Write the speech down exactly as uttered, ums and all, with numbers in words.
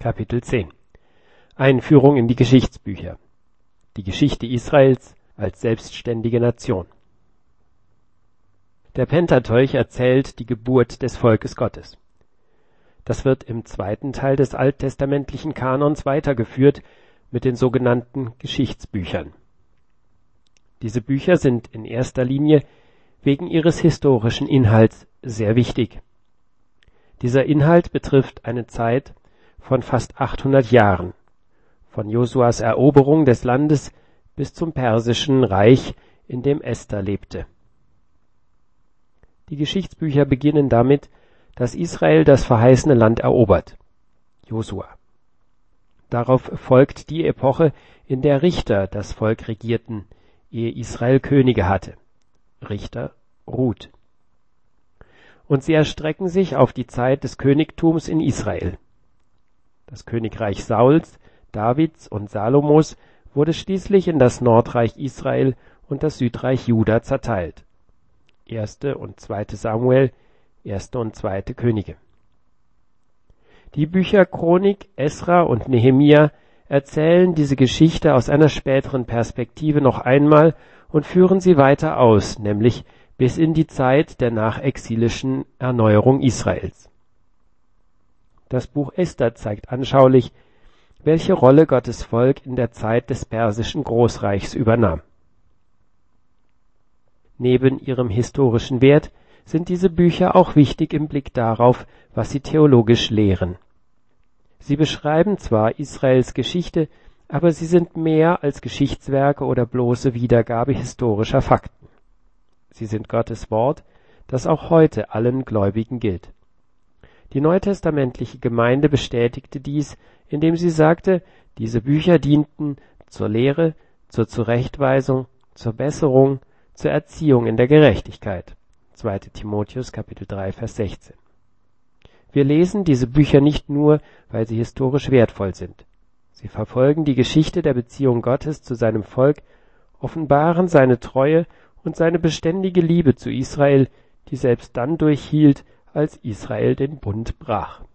Kapitel zehn. Einführung in die Geschichtsbücher. Die Geschichte Israels als selbstständige Nation. Der Pentateuch erzählt die Geburt des Volkes Gottes. Das wird im zweiten Teil des alttestamentlichen Kanons weitergeführt mit den sogenannten Geschichtsbüchern. Diese Bücher sind in erster Linie wegen ihres historischen Inhalts sehr wichtig. Dieser Inhalt betrifft eine Zeit von fast achthundert Jahren, von Josuas Eroberung des Landes bis zum Persischen Reich, in dem Esther lebte. Die Geschichtsbücher beginnen damit, dass Israel das verheißene Land erobert, Josua. Darauf folgt die Epoche, in der Richter das Volk regierten, ehe Israel Könige hatte, Richter Ruth. Und sie erstrecken sich auf die Zeit des Königtums in Israel. Das Königreich Sauls, Davids und Salomos wurde schließlich in das Nordreich Israel und das Südreich Juda zerteilt. Erste und zweite Samuel, erste und zweite Könige. Die Bücher Chronik, Esra und Nehemia erzählen diese Geschichte aus einer späteren Perspektive noch einmal und führen sie weiter aus, nämlich bis in die Zeit der nachexilischen Erneuerung Israels. Das Buch Esther zeigt anschaulich, welche Rolle Gottes Volk in der Zeit des persischen Großreichs übernahm. Neben ihrem historischen Wert sind diese Bücher auch wichtig im Blick darauf, was sie theologisch lehren. Sie beschreiben zwar Israels Geschichte, aber sie sind mehr als Geschichtswerke oder bloße Wiedergabe historischer Fakten. Sie sind Gottes Wort, das auch heute allen Gläubigen gilt. Die neutestamentliche Gemeinde bestätigte dies, indem sie sagte, diese Bücher dienten zur Lehre, zur Zurechtweisung, zur Besserung, zur Erziehung in der Gerechtigkeit. zweiter Timotheus Kapitel drei Vers sechzehn. Wir lesen diese Bücher nicht nur, weil sie historisch wertvoll sind. Sie verfolgen die Geschichte der Beziehung Gottes zu seinem Volk, offenbaren seine Treue und seine beständige Liebe zu Israel, die selbst dann durchhielt, als Israel den Bund brach.